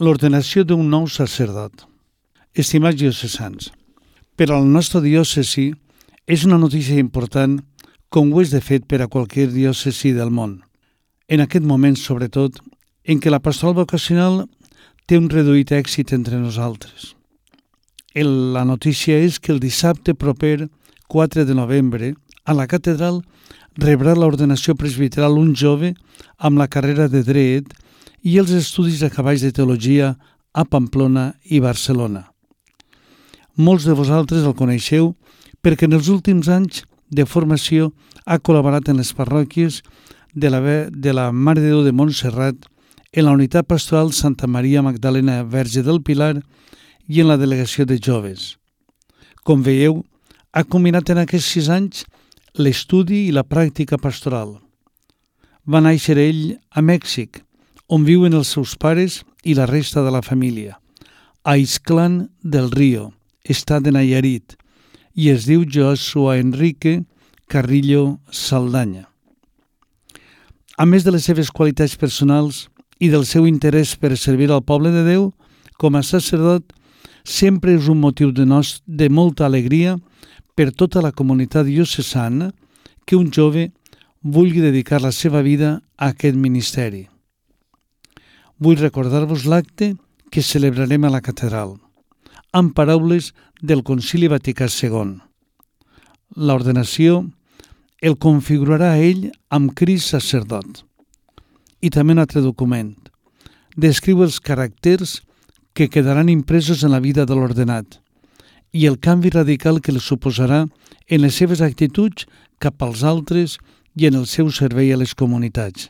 l'ordenació d'un nou sacerdot. Estimats diocesans, per a la nostra diòcesi és una notícia important, com ho és de fet per a qualsevol diòcesi del món. En aquest moment, sobretot, en què la pastoral vocacional té un reduït èxit entre nosaltres. La notícia és que el dissabte proper, 4 de novembre, a la catedral rebrà l'ordenació presbiteral un jove amb la carrera de dret i els estudis acabats de teologia a Pamplona i Barcelona. Molts de vosaltres el coneixeu perquè en els últims anys de formació ha col·laborat en les parròquies de la Mare de Déu de Montserrat, en la unitat pastoral Santa Maria Magdalena Verge del Pilar i en la delegació de joves. Com veieu, ha combinat en aquests 6 anys l'estudi i la pràctica pastoral. Va néixer ell a Mèxic, on viuen els seus pares i la resta de la família, a Ixtlán del Río, estat de Nayarit, i es diu Joshua Enrique Carrillo Saldaña. A més de les seves qualitats personals i del seu interès per servir al poble de Déu, com a sacerdot, sempre és un motiu de molta alegria per tota la comunitat diocesana que un jove vulgui dedicar la seva vida a aquest ministeri. Vull recordar-vos l'acte que celebrarem a la catedral, amb paraules del Concili Vaticà II. L'ordenació el configurarà a ell amb Crist sacerdot. I també un altre document. Descriu els caràcters que quedaran impresos en la vida de l'ordenat i el canvi radical que li suposarà en les seves actituds cap als altres i en el seu servei a les comunitats.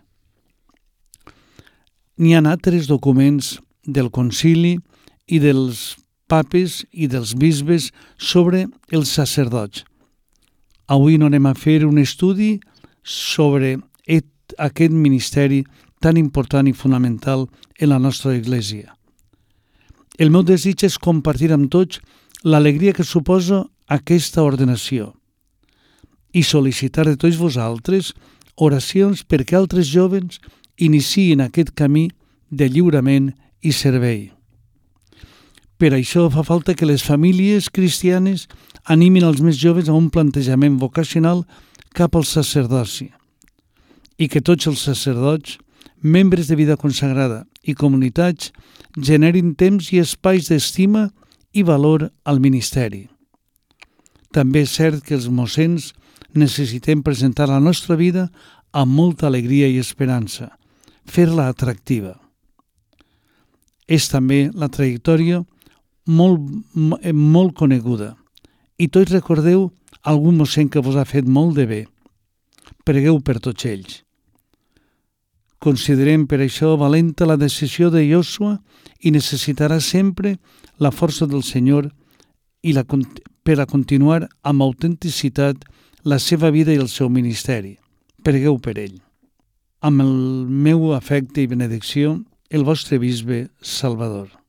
N'hi ha altres documents del concili i dels papes i dels bisbes sobre els sacerdots. Avui no anem a fer un estudi sobre aquest ministeri tan important i fonamental en la nostra Església. El meu desig és compartir amb tots l'alegria que suposa aquesta ordenació i sol·licitar de tots vosaltres oracions perquè altres joves iniciïn aquest camí de lliurament i servei. Per això fa falta que les famílies cristianes animin els més joves a un plantejament vocacional cap al sacerdoci i que tots els sacerdots, membres de vida consagrada i comunitats generin temps i espais d'estima i valor al ministeri. També és cert que els mossens necessitem presentar la nostra vida amb molta alegria i esperança, fer-la atractiva. És també la trajectòria molt coneguda i tots recordeu algun mossèn que vos ha fet molt de bé. Pregueu per tots ells. Considerem per això valenta la decisió de Joshua i necessitarà sempre la força del Senyor per a continuar amb autenticitat la seva vida i el seu ministeri. Pregueu per ell. Amb el meu afecte i benedicció, el vostre bisbe Salvador.